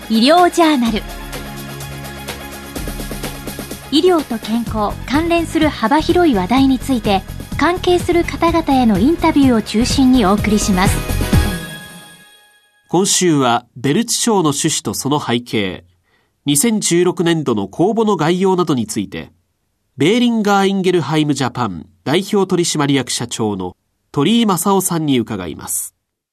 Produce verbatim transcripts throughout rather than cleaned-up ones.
医療ジャーナル。医療と健康関連する幅広い話題について、関係する方々へのインタビューを中心にお送りします。 今週はベルツ賞の趣旨とその背景、にせんじゅうろくねんどの公募の概要などについて、ベーリンガー・インゲルハイム・ジャパン代表取締役社長の鳥居正夫さんに伺います。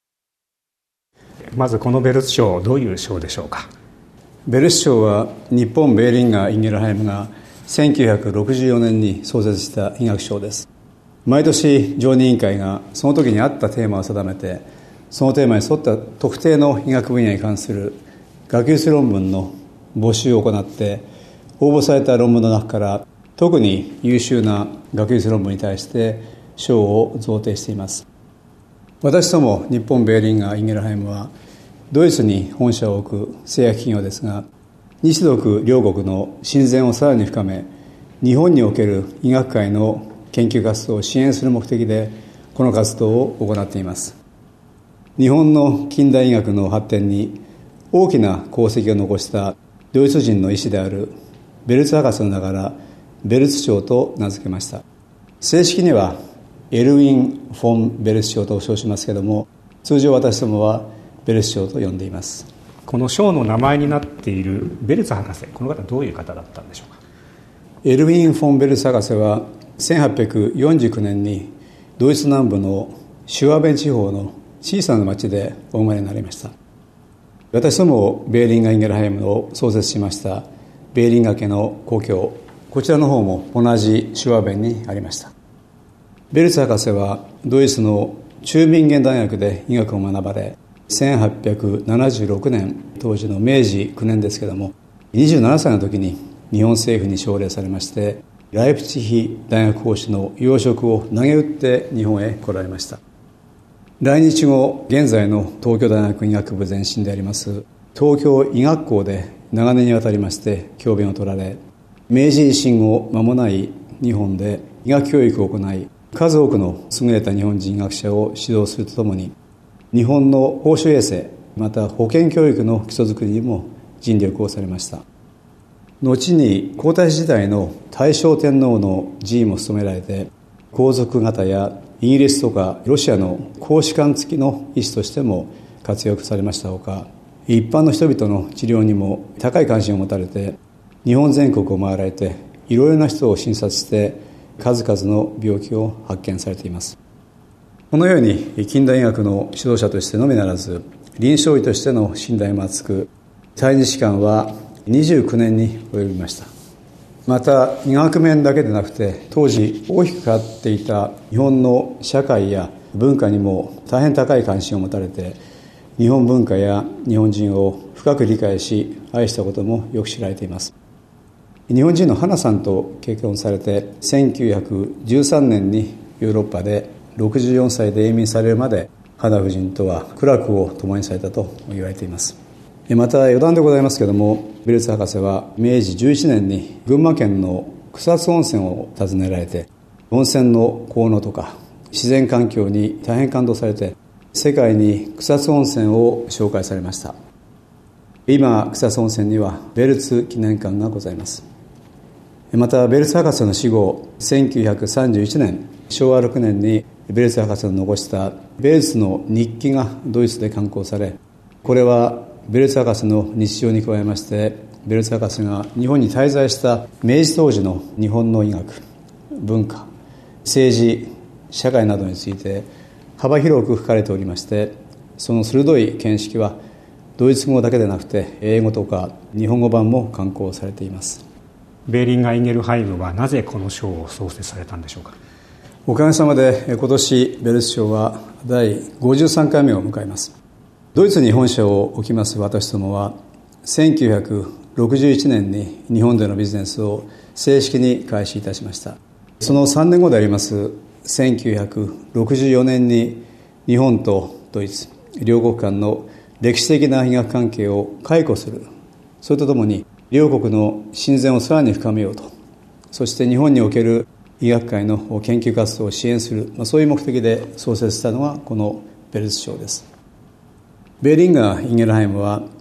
まずこのベルツ賞、どういう賞でしょうか。 ベルツ賞は日本ベーリンガー・インゲルハイムがせんきゅうひゃくろくじゅうよねんに創設した医学賞です。毎年常任委員会がその時に合ったテーマを定めて、そのテーマに沿った特定の医学分野に関する学術論文の募集を行って、応募された論文の中から特に優秀な学術論文に対して賞を贈呈しています。私ども日本ベーリンガー・インゲルハイムはドイツに本社を置く製薬企業ですが、日独両国の親善をさらに深め、日本における医学界の研究活動を支援する目的でこの活動を行っています。日本の近代医学の発展に大きな功績を残したドイツ人の医師であるベルツ博士の名からベルツ賞と名付けました。正式にはエルウィン・フォン・ベルツ賞と称しますけれども、通常私どもはベルツ賞と呼んでいます。 この賞の名前になっているベルツ博士、この方どういう方だったんでしょうか。 エルウィン・フォン・ベルツ博士はせんはっぴゃくよんじゅうきゅうねんにドイツ南部のシュワベン地方の小さな町でお生まれになりました。私どもベーリンガー・インゲルハイムを創設しましたベーリンガー家の故郷、こちらの方も同じシュワベンにありました。ベルツ博士はドイツのチュービンゲン大学で医学を学ばれ、せんはっぴゃくななじゅうろくねん、当時のめいじくねんですけれども、にじゅうななさいの時に日本政府に奨励されまして、ライプチヒ大学講師の要職を投げ打って日本へ来られました。来日後、現在の東京大学医学部前身であります東京医学校で長年にわたりまして教鞭を取られ、明治維新後間もない日本で医学教育を行い、数多くの優れた日本人医学者を指導するとともに、日本の公衆衛生また保健教育の基礎づくりにも尽力をされました。後に皇太子時代の大正天皇の寺院も務められて、皇族方やイギリスとかロシアの公使館付きの医師としても活躍されましたほか、一般の人々の治療にも高い関心を持たれて、日本全国を回られていろいろな人を診察して数々の病気を発見されています。このように近代医学の指導者としてのみならず、臨床医としての信頼も厚く、在日期間はにじゅうきゅうねんに及びました。また医学面だけでなくて、当時大きく変わっていた日本の社会や文化にも大変高い関心を持たれて、日本文化や日本人を深く理解し愛したこともよく知られています。日本人の花さんと結婚されて、せんきゅうひゃくじゅうさんねんにヨーロッパでろくじゅうよんさいで永眠されるまで、花夫人とは苦楽を共にされたと言われています。また余談でございますけれども、ベルツ博士はめいじじゅういちねんに群馬県の草津温泉を訪ねられて、温泉の効能とか自然環境に大変感動されて、世界に草津温泉を紹介されました。今草津温泉にはベルツ記念館がございます。またベルツ博士の死後、せんきゅうひゃくさんじゅういちねんしょうわろくねんにベルツ博士の残したベルツの日記がドイツで刊行され、これはベルツ博士の日常に加えまして、ベルツ博士が日本に滞在した明治当時の日本の医学、文化、政治、社会などについて幅広く書かれておりまして、その鋭い見識はドイツ語だけでなくて英語とか日本語版も刊行されています。 ベーリンガー・インゲルハイムはなぜこの賞を創設されたんでしょうか。 おかげさまで今年ベルツ賞はだいごじゅうさんかいめを迎えます。ドイツに本社を置きます私どもは、せんきゅうひゃくろくじゅういちねんに日本でのビジネスを正式に開始いたしました。そのさんねんごでありますせんきゅうひゃくろくじゅうよねんに日本とドイツ両国間の歴史的な医学関係を解雇する、それとともに両国の親善をさらに深めようと、そして日本における医学界の研究活動を支援する、そういう目的で創設したのがこのベルツ賞です。ベーリンガー・インゲルハイムは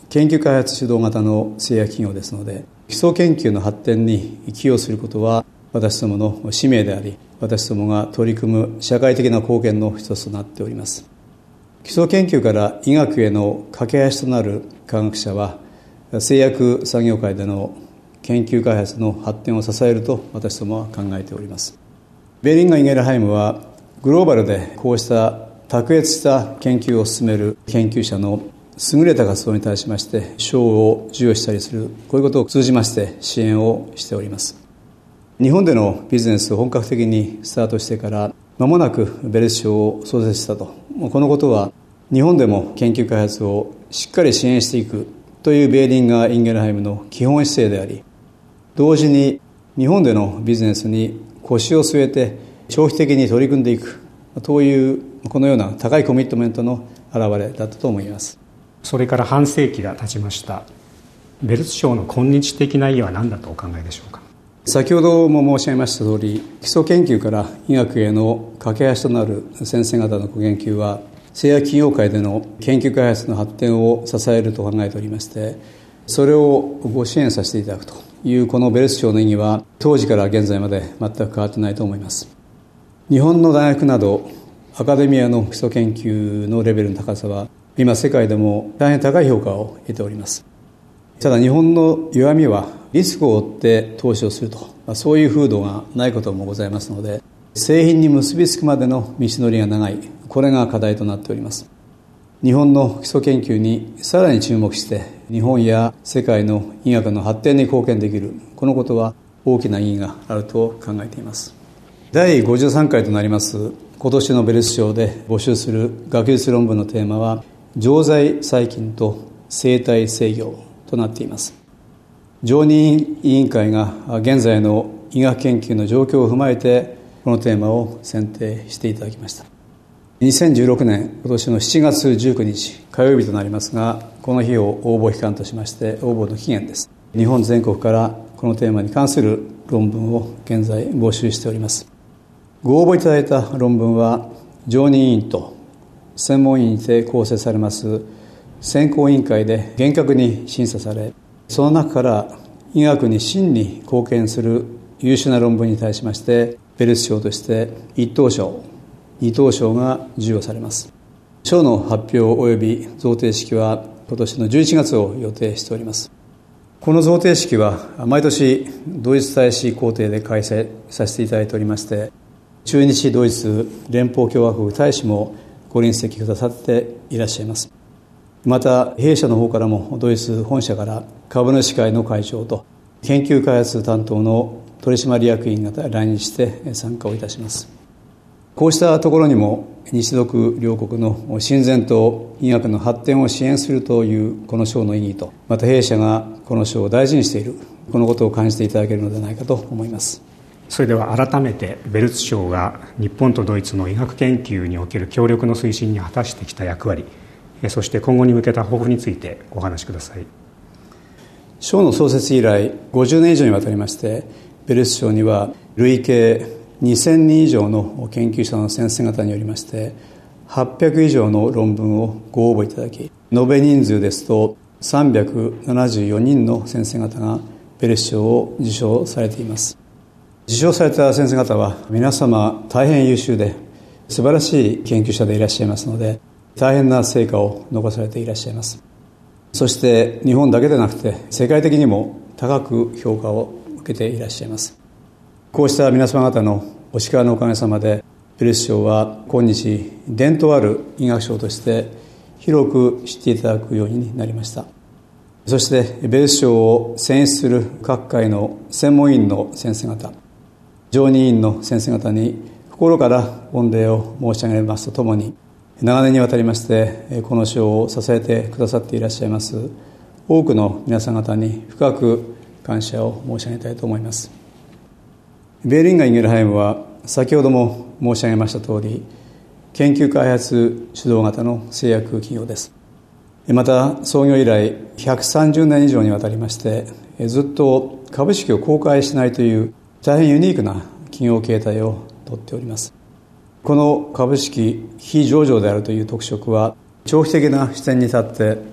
研究開発主導型の製薬企業ですので、基礎研究の発展に寄与することは私どもの使命であり、私どもが取り組む社会的な貢献の一つとなっております。基礎研究から医学への架け橋となる科学者は、製薬産業界での研究開発の発展を支えると私どもは考えております。ベーリンガー・インゲルハイムはグローバルでこうした卓越した研究を進める研究者の優れた活動に対しまして賞を授与したりする、こういうことを通じまして支援をしております。日本でのビジネスを本格的にスタートしてから間もなくベレス賞を創設したと。このことは日本でも研究開発をしっかり支援していくというベーリンガー・インゲルハイムの基本姿勢であり、同時に日本でのビジネスに腰を据えて長期的に取り組んでいくというこのような高いコミットメントの表れだったと思います。 それから半世紀が経ちました。ベルツ賞の今日的な意義は何だとお考えでしょうか。 先ほども申し上げました通り、基礎研究から医学への架け橋となる先生方のご研究は製薬企業界での研究開発の発展を支えると考えておりまして、それをご支援させていただくというこのベルツ賞の意義は当時から現在まで全く変わってないと思います。日本の大学などアカデミアの基礎研究のレベルの高さは今世界でも大変高い評価を得ております。ただ日本の弱みはリスクを負って投資をすると、そういう風土がないこともございますので、製品に結びつくまでの道のりが長い、これが課題となっております。日本の基礎研究にさらに注目して日本や世界の医学の発展に貢献できる、このことは大きな意義があると考えています。だいごじゅうさんかいとなります今年のベルツ賞で募集する学術論文のテーマは常在細菌と生体制御となっています。常任委員会が現在の医学研究の状況を踏まえてこのテーマを選定していただきました。にせんじゅうろくねん今年のしちがつじゅうくにち火曜日となりますが、この日を応募期間としまして応募の期限です。日本全国からこのテーマに関する論文を現在募集しております。ご応募いただいた論文は常任委員と専門委員にて構成されます選考委員会で厳格に審査され、その中から医学に真に貢献する優秀な論文に対しましてベルツ賞としていっ等賞、に等賞が授与されます。賞の発表及び贈呈式は今年のじゅういちがつを予定しております。この贈呈式は毎年ドイツ大使公邸で開催させていただいておりまして、駐日ドイツ連邦共和国大使もご臨席くださっていらっしゃいます。また弊社の方からもドイツ本社から株主会の会長と研究開発担当の取締役員が来日して参加をいたします。こうしたところにも日独両国の親善と医学の発展を支援するというこの賞の意義と、また弊社がこの賞を大事にしている、このことを感じていただけるのではないかと思います。 それでは改めてベルツ賞が日本とドイツの医学研究における協力の推進に果たしてきた役割、そして今後に向けた抱負についてお話しください。 賞の創設以来ごじゅうねん以上にわたりましてベルツ賞には累計にせんにん以上の研究者の先生方によりましてはっぴゃく以上の論文をご応募いただき、延べ人数ですとさんびゃくななじゅうよにんの先生方がベルツ賞を受賞されています。受賞された先生方は皆様大変優秀で素晴らしい研究者でいらっしゃいますので、大変な成果を残されていらっしゃいます。そして日本だけでなくて世界的にも高く評価を受けていらっしゃいます。こうした皆様方のお力のおかげさまでベルツ賞は今日伝統ある医学賞として広く知っていただくようになりました。そしてベルツ賞を選出する各界の専門委員の先生方、常任委員の先生方に心から御礼を申し上げますとともに、長年にわたりましてこの賞を支えてくださっていらっしゃいます多くの皆さん方に深く感謝を申し上げたいと思います。ベーリンガー・インゲルハイムは先ほども申し上げました通り、研究開発主導型の製薬企業です。また創業以来ひゃくさんじゅうねん以上にわたりましてずっと株式を公開しないという大変ユニークな企業形態をとっております。この株式非上場であるという特色は長期的な視点に立って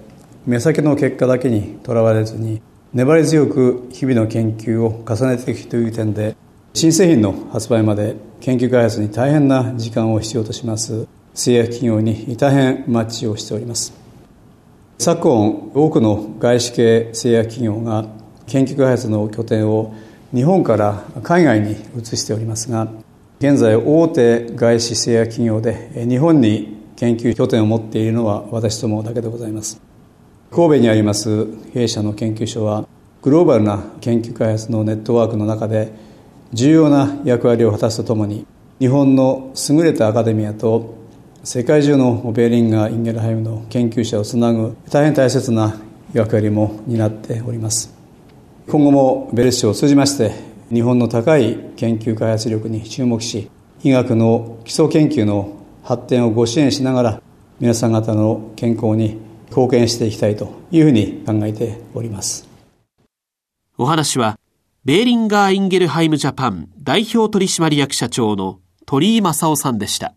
目先の結果だけにとらわれずに、粘り強く日々の研究を重ねていくという点で、新製品の発売まで研究開発に大変な時間を必要とします製薬企業に大変マッチをしております。昨今、多くの外資系製薬企業が研究開発の拠点を日本から海外に移しておりますが、現在大手外資製薬企業で日本に研究拠点を持っているのは私どもだけでございます。神戸にあります弊社の研究所は、グローバルな研究開発のネットワークの中で重要な役割を果たすとともに、日本の優れたアカデミアと世界中のベーリンガー・インゲルハイムの研究者をつなぐ大変大切な役割も担っております。今後もベルス賞を通じまして、日本の高い研究開発力に注目し、医学の基礎研究の発展をご支援しながら、皆さん方の健康に貢献していきたいというふうに考えております。 お話はベーリンガー・インゲルハイムジャパン代表取締役社長の鳥居正夫さんでした。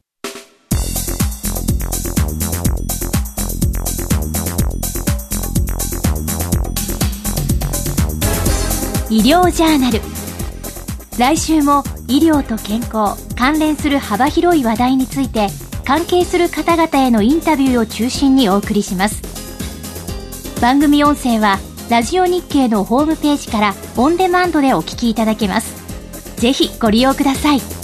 医療ジャーナル。来週も医療と健康関連する幅広い話題について、関係する方々へのインタビューを中心にお送りします。番組音声はラジオ日経のホームページからオンデマンドでお聞きいただけます。ぜひご利用ください。